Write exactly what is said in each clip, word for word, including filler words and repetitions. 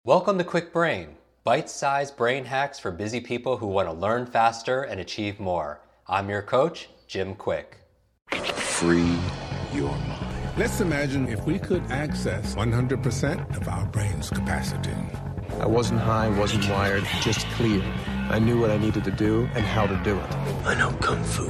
Welcome to Quick Brain, bite-sized brain hacks for busy people who want to learn faster and achieve more. I'm your coach, Jim Quick. Free your mind. Let's imagine if we could access one hundred percent of our brain's capacity. I wasn't high, wasn't wired, just clear. I knew what I needed to do and how to do it. I know Kung Fu.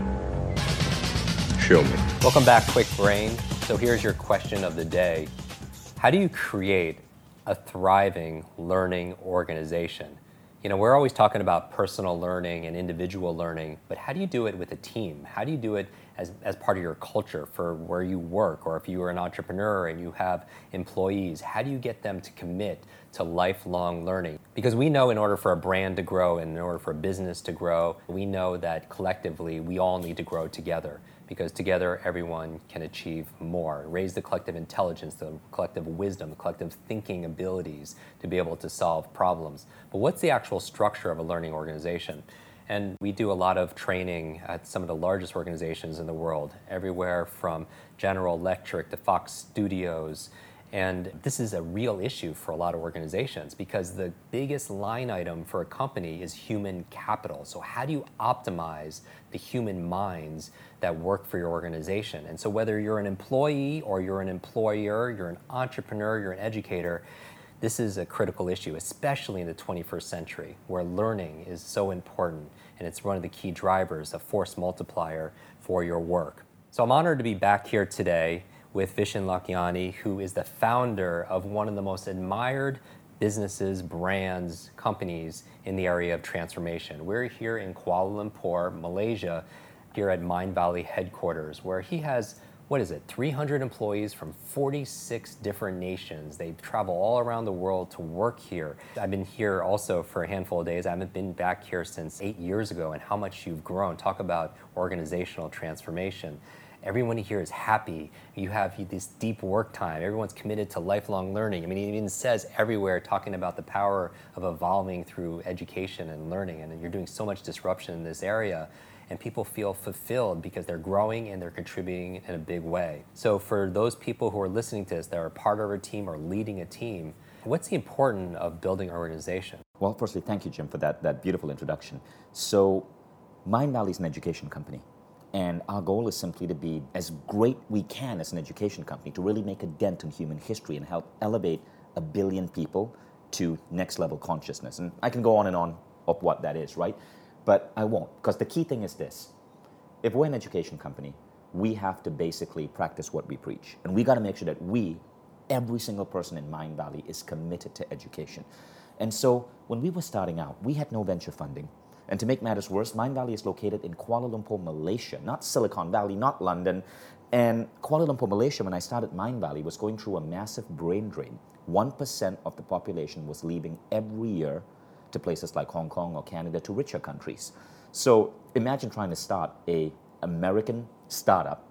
Show me. Welcome back, Quick Brain. So here's your question of the day. How do you create a thriving learning organization? You know, we're always talking about personal learning and individual learning, but how do you do it with a team? How do you do it as, as part of your culture for where you work, or if you are an entrepreneur and you have employees, how do you get them to commit to lifelong learning? Because we know in order for a brand to grow and in order for a business to grow, we know that collectively we all need to grow together, because together everyone can achieve more. Raise the collective intelligence, the collective wisdom, the collective thinking abilities to be able to solve problems. But what's the actual structure of a learning organization? And we do a lot of training at some of the largest organizations in the world, everywhere from General Electric to Fox Studios. And this is a real issue for a lot of organizations because the biggest line item for a company is human capital. So how do you optimize the human minds that work for your organization? And so whether you're an employee or you're an employer, you're an entrepreneur, you're an educator, this is a critical issue, especially in the twenty-first century, where learning is so important and it's one of the key drivers, a force multiplier for your work. So I'm honored to be back here today with Vishen Lakhiani, who is the founder of one of the most admired businesses, brands, companies in the area of transformation. We're here in Kuala Lumpur, Malaysia, here at Mindvalley headquarters, where he has, what is it, three hundred employees from forty-six different nations. They travel all around the world to work here. I've been here also for a handful of days. I haven't been back here since eight years ago, and how much you've grown. Talk about organizational transformation. Everyone here is happy. You have this deep work time. Everyone's committed to lifelong learning. I mean, it even says everywhere talking about the power of evolving through education and learning. And you're doing so much disruption in this area. And people feel fulfilled because they're growing and they're contributing in a big way. So for those people who are listening to this that are part of a team or leading a team, what's the importance of building an organization? Well, firstly, thank you, Jim, for that, that beautiful introduction. So Mindvalley is an education company. And our goal is simply to be as great we can as an education company to really make a dent in human history and help elevate a billion people to next level consciousness. And I can go on and on of what that is, right? But I won't, because the key thing is this. If we're an education company, we have to basically practice what we preach. And we got to make sure that we, every single person in Mindvalley, is committed to education. And so when we were starting out, we had no venture funding. And to make matters worse, Mindvalley is located in Kuala Lumpur, Malaysia, not Silicon Valley, not London. And Kuala Lumpur, Malaysia, when I started Mindvalley, was going through a massive brain drain. one percent of the population was leaving every year to places like Hong Kong or Canada, to richer countries. So imagine trying to start an American startup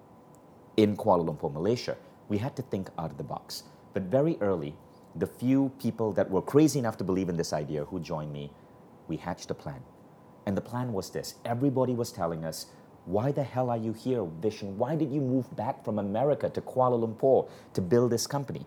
in Kuala Lumpur, Malaysia. We had to think out of the box. But very early, the few people that were crazy enough to believe in this idea who joined me, we hatched a plan. And the plan was this. Everybody was telling us, why the hell are you here, Vishen? Why did you move back from America to Kuala Lumpur to build this company?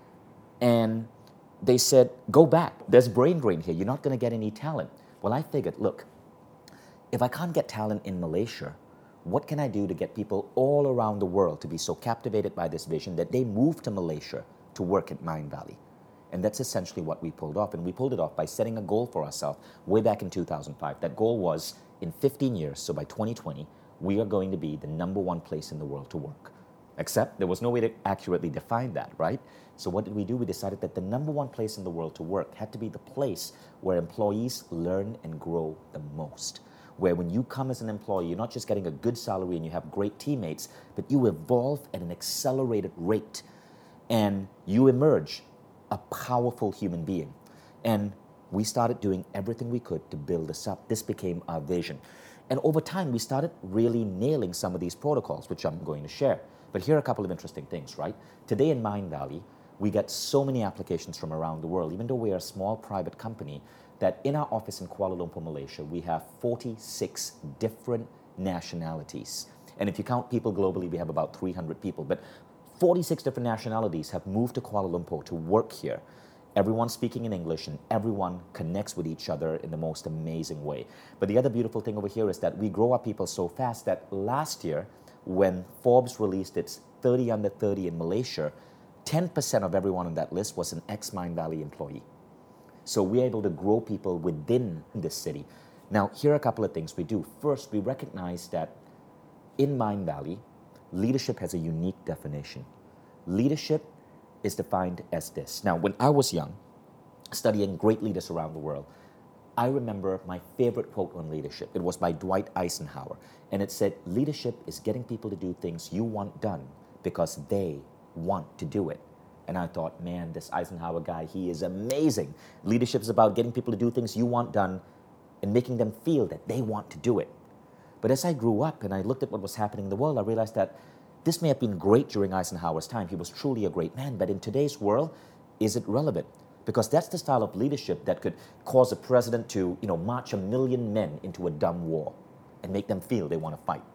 And they said, go back. There's brain drain here. You're not going to get any talent. Well, I figured, look, if I can't get talent in Malaysia, what can I do to get people all around the world to be so captivated by this vision that they move to Malaysia to work at Mindvalley? And that's essentially what we pulled off. And we pulled it off by setting a goal for ourselves way back in two thousand five. That goal was, in fifteen years, so by twenty twenty, we are going to be the number one place in the world to work. Except there was no way to accurately define that, right? So what did we do? We decided that the number one place in the world to work had to be the place where employees learn and grow the most. Where when you come as an employee, you're not just getting a good salary and you have great teammates, but you evolve at an accelerated rate and you emerge a powerful human being. And we started doing everything we could to build this up. This became our vision. And over time, we started really nailing some of these protocols, which I'm going to share. But here are a couple of interesting things, right? Today in Mindvalley, we get so many applications from around the world, even though we are a small private company, that in our office in Kuala Lumpur, Malaysia, we have forty-six different nationalities. And if you count people globally, we have about three hundred people. But forty-six different nationalities have moved to Kuala Lumpur to work here. Everyone's speaking in English and everyone connects with each other in the most amazing way. But the other beautiful thing over here is that we grow our people so fast that last year, when Forbes released its thirty under thirty in Malaysia, ten percent of everyone on that list was an ex-Mindvalley employee. So we're able to grow people within this city. Now, here are a couple of things we do. First, we recognize that in Mindvalley, leadership has a unique definition. Leadership is defined as this. Now, when I was young, studying great leaders around the world, I remember my favorite quote on leadership. It was by Dwight Eisenhower, and it said, leadership is getting people to do things you want done because they want to do it. And I thought, man, this Eisenhower guy, he is amazing. Leadership is about getting people to do things you want done and making them feel that they want to do it. But as I grew up and I looked at what was happening in the world, I realized that this may have been great during Eisenhower's time. He was truly a great man. But in today's world, is it relevant? Because that's the style of leadership that could cause a president to, you know, march a million men into a dumb war and make them feel they want to fight.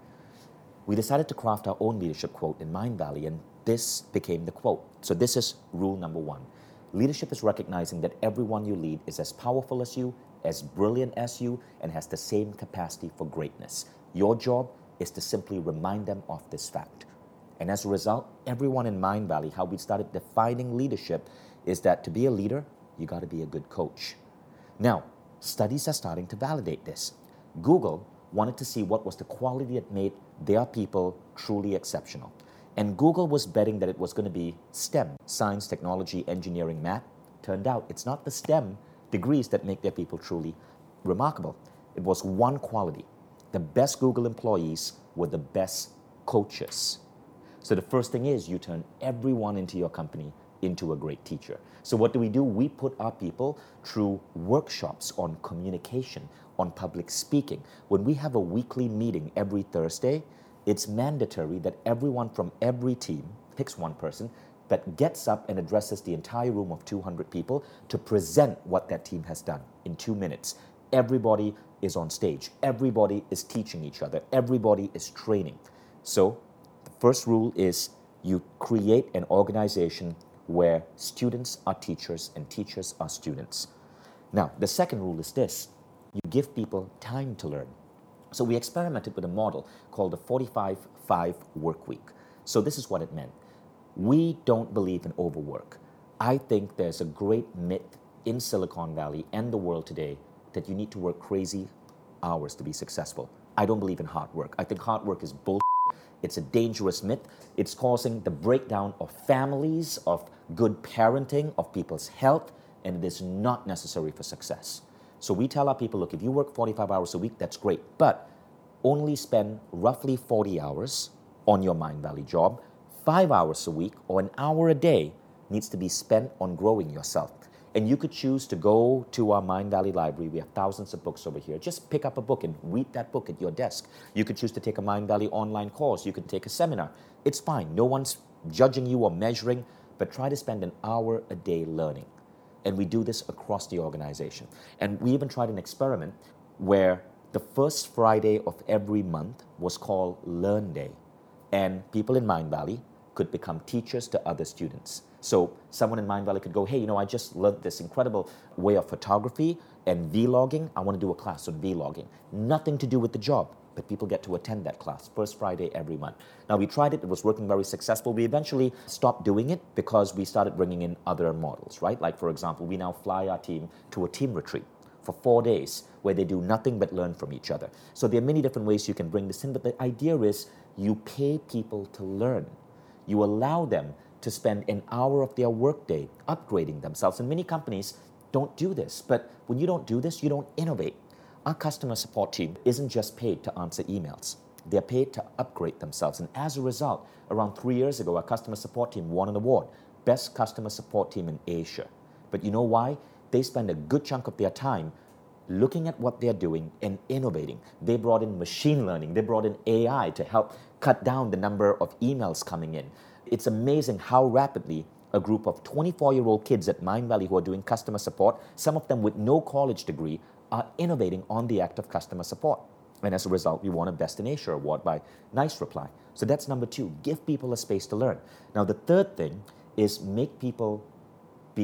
We decided to craft our own leadership quote in Mindvalley, and this became the quote. So this is rule number one. Leadership is recognizing that everyone you lead is as powerful as you, as brilliant as you, and has the same capacity for greatness. Your job is to simply remind them of this fact. And as a result, everyone in Mindvalley, how we started defining leadership is that to be a leader, you got to be a good coach. Now, studies are starting to validate this. Google wanted to see what was the quality that made their people truly exceptional. And Google was betting that it was going to be STEM, science, technology, engineering, math. Turned out it's not the STEM degrees that make their people truly remarkable. It was one quality. The best Google employees were the best coaches. So the first thing is you turn everyone into your company into a great teacher. So what do we do? We put our people through workshops on communication, on public speaking. When we have a weekly meeting every Thursday, it's mandatory that everyone from every team picks one person that gets up and addresses the entire room of two hundred people to present what that team has done in two minutes. Everybody is on stage. Everybody is teaching each other. Everybody is training. So the first rule is you create an organization where students are teachers and teachers are students. Now, the second rule is this. You give people time to learn. So we experimented with a model called the forty-five five work week. So this is what it meant. We don't believe in overwork. I think there's a great myth in Silicon Valley and the world today that you need to work crazy hours to be successful. I don't believe in hard work. I think hard work is bullshit. It's a dangerous myth. It's causing the breakdown of families, of good parenting, of people's health, and it is not necessary for success. So we tell our people, look, if you work forty-five hours a week, that's great, but only spend roughly forty hours on your Mindvalley job. Five hours a week or an hour a day needs to be spent on growing yourself. And you could choose to go to our Mindvalley library. We have thousands of books over here. Just pick up a book and read that book at your desk. You could choose to take a Mindvalley online course. You could take a seminar. It's fine. No one's judging you or measuring, but try to spend an hour a day learning. And we do this across the organization. And we even tried an experiment where the first Friday of every month was called Learn Day. And people in Mindvalley could become teachers to other students. So someone in Mindvalley could go, hey, you know, I just learned this incredible way of photography and vlogging. I want to do a class on vlogging. Nothing to do with the job, but people get to attend that class first Friday every month. Now, we tried it. It was working very successful. We eventually stopped doing it because we started bringing in other models, right? Like, for example, we now fly our team to a team retreat for four days where they do nothing but learn from each other. So there are many different ways you can bring this in, but the idea is you pay people to learn. You allow them to spend an hour of their workday upgrading themselves. And many companies don't do this. But when you don't do this, you don't innovate. Our customer support team isn't just paid to answer emails. They're paid to upgrade themselves. And as a result, around three years ago, our customer support team won an award, Best Customer Support Team in Asia. But you know why? They spend a good chunk of their time looking at what they're doing and innovating. They brought in machine learning. They brought in A I to help cut down the number of emails coming in. It's amazing how rapidly a group of twenty-four-year-old kids at Mindvalley who are doing customer support, some of them with no college degree, are innovating on the act of customer support. And as a result, we won a Best in Asia award by Nice Reply. So that's number two, give people a space to learn. Now, the third thing is make people be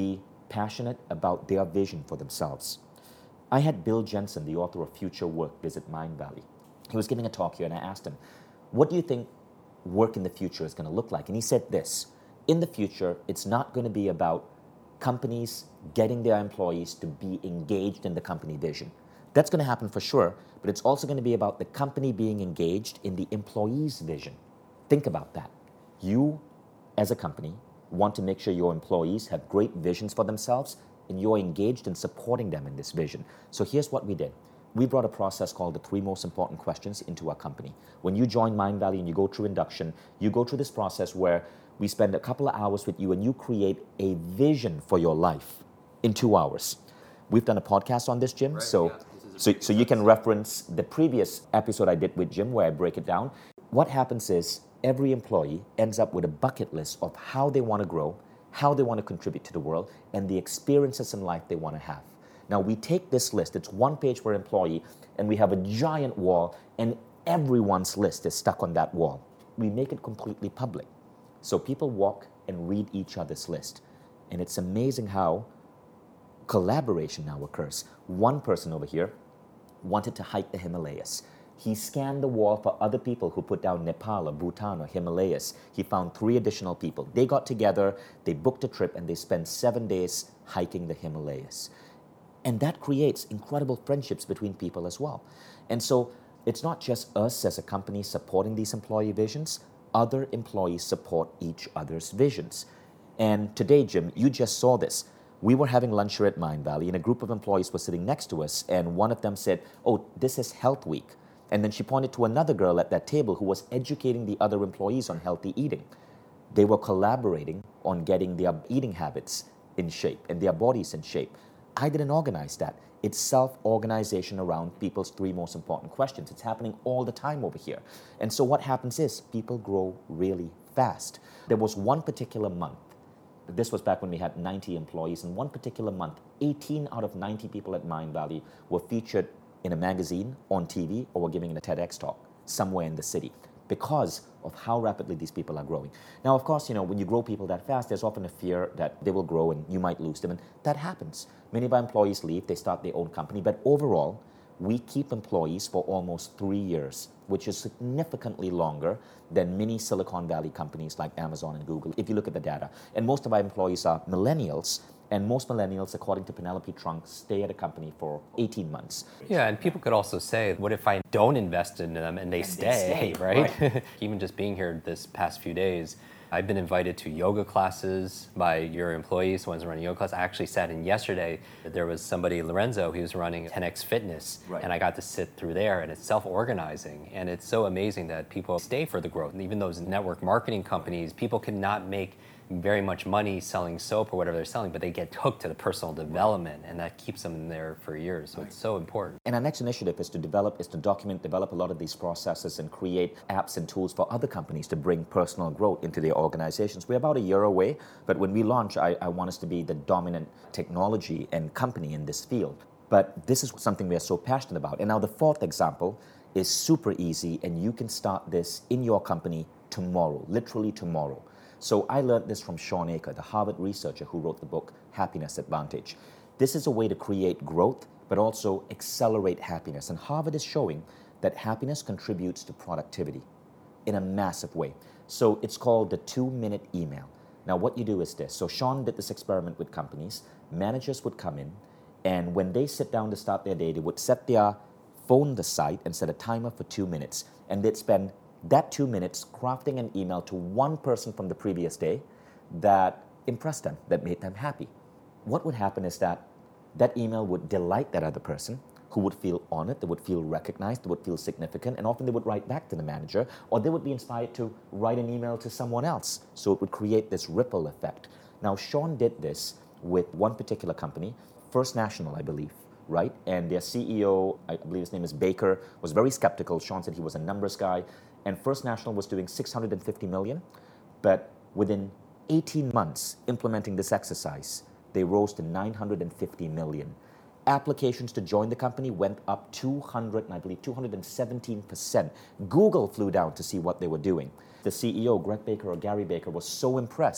passionate about their vision for themselves. I had Bill Jensen, the author of Future Work, visit Mindvalley. He was giving a talk here, and I asked him, what do you think work in the future is going to look like? And he said this: in the future, it's not going to be about companies getting their employees to be engaged in the company vision. That's going to happen for sure, but it's also going to be about the company being engaged in the employee's vision. Think about that. You, as a company, want to make sure your employees have great visions for themselves, and you're engaged in supporting them in this vision. So here's what we did. We brought a process called the three most important questions into our company. When you join Mindvalley and you go through induction, you go through this process where we spend a couple of hours with you and you create a vision for your life in two hours. We've done a podcast on this, Jim, Right, so, yeah, this is a so, great so you can reference the previous episode I did with Jim where I break it down. What happens is every employee ends up with a bucket list of how they want to grow, how they want to contribute to the world, and the experiences in life they want to have. Now, we take this list, it's one page per employee, and we have a giant wall, and everyone's list is stuck on that wall. We make it completely public. So people walk and read each other's list. And it's amazing how collaboration now occurs. One person over here wanted to hike the Himalayas. He scanned the wall for other people who put down Nepal or Bhutan or Himalayas. He found three additional people. They got together, they booked a trip, and they spent seven days hiking the Himalayas. And that creates incredible friendships between people as well. And so it's not just us as a company supporting these employee visions, other employees support each other's visions. And today, Jim, you just saw this. We were having lunch here at Mindvalley, and a group of employees were sitting next to us, and one of them said, oh, this is Health Week. And then she pointed to another girl at that table who was educating the other employees on healthy eating. They were collaborating on getting their eating habits in shape and their bodies in shape. I didn't organize that. It's self-organization around people's three most important questions. It's happening all the time over here. And so what happens is people grow really fast. There was one particular month, this was back when we had ninety employees, and one particular month, eighteen out of ninety people at Mindvalley were featured in a magazine, on T V, or were giving a TEDx talk somewhere in the city because of how rapidly these people are growing. Now, of course, you know, when you grow people that fast, there's often a fear that they will grow and you might lose them, and that happens. Many of our employees leave, they start their own company, but overall, we keep employees for almost three years, which is significantly longer than many Silicon Valley companies like Amazon and Google, if you look at the data. And most of our employees are millennials, and most millennials, according to Penelope Trunk, stay at a company for eighteen months. Yeah, and people could also say, what if I don't invest in them and they, And stay, they stay, right? right. Even just being here this past few days, I've been invited to yoga classes by your employees, ones running yoga class. I actually sat in yesterday. There was somebody, Lorenzo, he was running ten X Fitness, Right. and I got to sit through there, and it's self-organizing, and it's so amazing that people stay for the growth. And even those network marketing companies, people cannot make very much money selling soap or whatever they're selling, but they get hooked to the personal development, and that keeps them there for years. So it's so important. And our next initiative is to develop, is to document, develop a lot of these processes and create apps and tools for other companies to bring personal growth into their organizations. We're about a year away, but when we launch, I, I want us to be the dominant technology and company in this field. But this is something we are so passionate about. And now the fourth example is super easy, and you can start this in your company tomorrow, literally tomorrow. So I learned this from Sean Aker, the Harvard researcher who wrote the book Happiness Advantage. This is a way to create growth, but also accelerate happiness. And Harvard is showing that happiness contributes to productivity in a massive way. So it's called the two-minute email. Now what you do is this. So Sean did this experiment with companies. Managers would come in, and when they sit down to start their day, they would set their phone aside and set a timer for two minutes. And they'd spend that two minutes crafting an email to one person from the previous day that impressed them, that made them happy. What would happen is that that email would delight that other person, who would feel honored, they would feel recognized, they would feel significant, and often they would write back to the manager, or they would be inspired to write an email to someone else. So it would create this ripple effect. Now, Sean did this with one particular company, First National, I believe, right? And their C E O, I believe his name is Baker, was very skeptical. Sean said he was a numbers guy. And First National was doing six hundred fifty million, but within eighteen months implementing this exercise, they rose to nine hundred fifty million. Applications to join the company went up two hundred, and I believe two hundred seventeen percent. Google flew down to see what they were doing. The C E O, Greg Baker or Gary Baker, was so impressed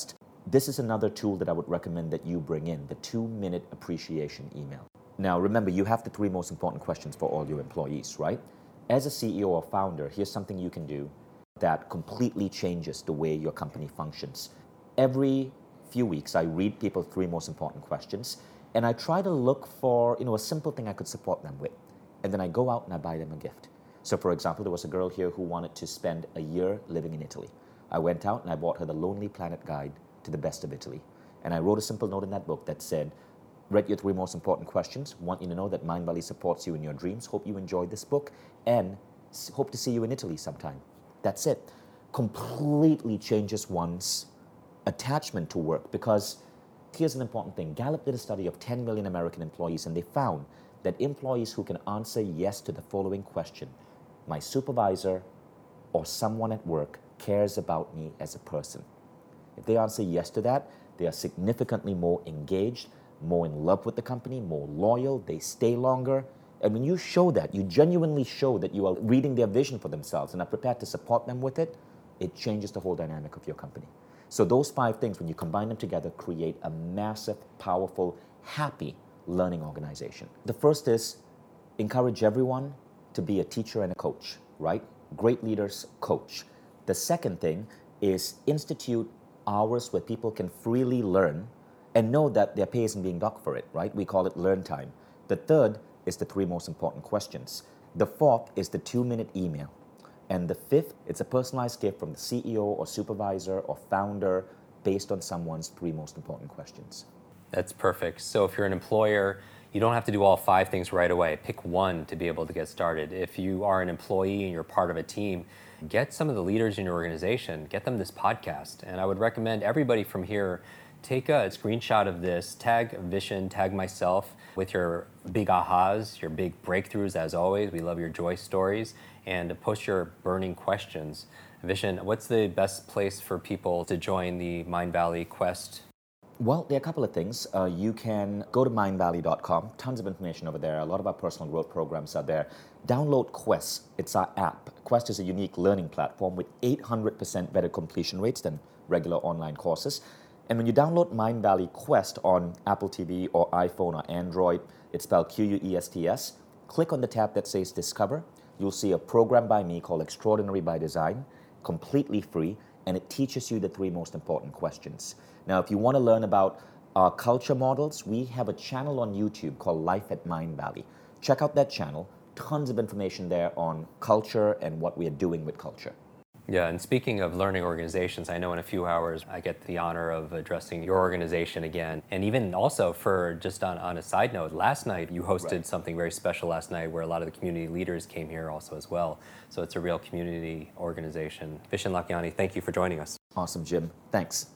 This is another tool that I would recommend that you bring in, the two-minute appreciation email. Now, remember, you have the three most important questions for all your employees, right? As a C E O or founder, here's something you can do that completely changes the way your company functions. Every few weeks, I read people's three most important questions, and I try to look for, you know, a simple thing I could support them with. And then I go out and I buy them a gift. So, for example, there was a girl here who wanted to spend a year living in Italy. I went out and I bought her the Lonely Planet Guide to the Best of Italy. And I wrote a simple note in that book that said, read your three most important questions, want you to know that Mindvalley supports you in your dreams, hope you enjoyed this book, and hope to see you in Italy sometime. That's it. Completely changes one's attachment to work, because here's an important thing. Gallup did a study of ten million American employees, and they found that employees who can answer yes to the following question, my supervisor or someone at work cares about me as a person. If they answer yes to that, they are significantly more engaged, more in love with the company, more loyal, they stay longer. And when you show that, you genuinely show that you are reading their vision for themselves and are prepared to support them with it, it changes the whole dynamic of your company. So those five things, when you combine them together, create a massive, powerful, happy learning organization. The first is encourage everyone to be a teacher and a coach, right? Great leaders coach. The second thing is institute hours where people can freely learn and know that their pay isn't being docked for it, right? We call it learn time. The third is the three most important questions. The fourth is the two-minute email. And the fifth, it's a personalized gift from the C E O or supervisor or founder based on someone's three most important questions. That's perfect. So if you're an employer, you don't have to do all five things right away. Pick one to be able to get started. If you are an employee and you're part of a team, get some of the leaders in your organization, get them this podcast. And I would recommend everybody from here take a screenshot of this, tag Vishen, tag myself with your big ahas, your big breakthroughs as always. We love your joy stories, and post your burning questions. Vishen, what's the best place for people to join the Mindvalley Quest? Well, there are a couple of things. Uh, you can go to mindvalley dot com. Tons of information over there. A lot of our personal growth programs are there. Download Quest. It's our app. Quest is a unique learning platform with eight hundred percent better completion rates than regular online courses. And when you download Mindvalley Quest on Apple T V or iPhone or Android, it's spelled Q U E S T S, click on the tab that says Discover. You'll see a program by me called Extraordinary by Design, completely free, and it teaches you the three most important questions. Now, if you want to learn about our culture models, we have a channel on YouTube called Life at Mindvalley. Check out that channel. Tons of information there on culture and what we are doing with culture. Yeah, and speaking of learning organizations, I know in a few hours I get the honor of addressing your organization again. And even also for just on, on a side note, last night you hosted right. something very special last night where a lot of the community leaders came here also as well. So it's a real community organization. Vishen Lakhiani, thank you for joining us. Awesome, Jim. Thanks.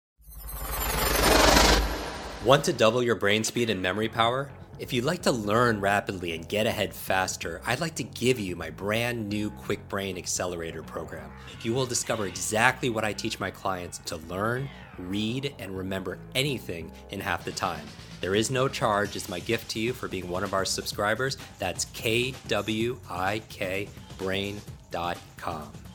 Want to double your brain speed and memory power? If you'd like to learn rapidly and get ahead faster, I'd like to give you my brand new Quick Brain Accelerator program. You will discover exactly what I teach my clients to learn, read, and remember anything in half the time. There is no charge. It's my gift to you for being one of our subscribers. That's K W I K brain dot com.